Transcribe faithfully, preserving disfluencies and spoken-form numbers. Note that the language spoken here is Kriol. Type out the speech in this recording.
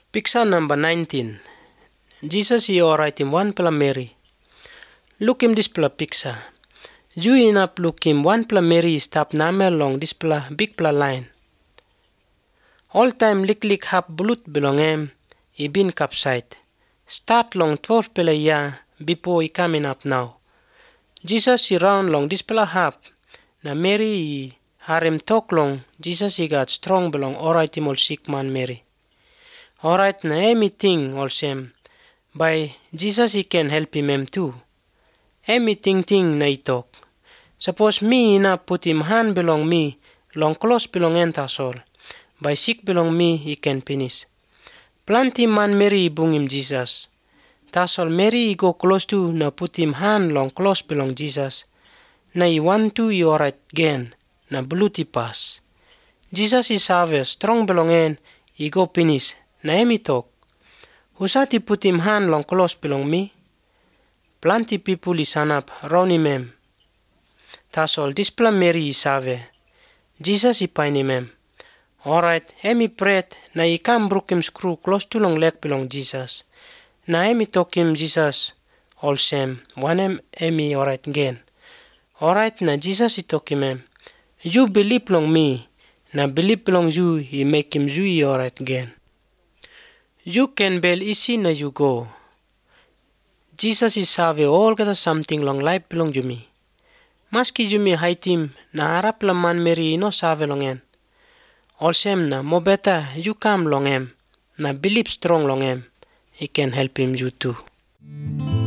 Picture number nineteen. Jesus is alright in one pla Mary. Look him this pla picture. You enough look him one pla Mary stop name along this pla big pla line. All time lick lick hap blood belong em. He been capside. Start long twelve pla year before he coming up now. Jesus he round long this pla hap. Na Mary he harem talk long. Jesus he got strong belong alright him all sick man Mary. Alright na anything all same. By Jesus he can help him em too. Anything thing na he talk. Suppose me ina put him hand belong me, long close belong entasol. By sick belong me he can finish. Plenty man Mary bung him Jesus. Tasol Mary he go close to na put him hand long close belong Jesus. Na he want to he alright again. Na blood he pass. Jesus is have strong belong en he go finish. Na emi talk. Husati put him hand long close belong me. Plenty people is up round him em. Tasol this pla Mary is have. Jesus he pain him em. Alright, emi pret na he come broke him screw close to long leg belong Jesus. Na emi talk him Jesus all same. One em emi alright again. Alright na Jesus he talk him em. You believe long me. Na believe belong you he make him you alright again. You can bel easy na you go. Jesus is have all got something long life belong you me. Maski you me hide him na harap laman Mary no save long en. All same na mo better you come long em. Na believe strong long em. He can help him you too.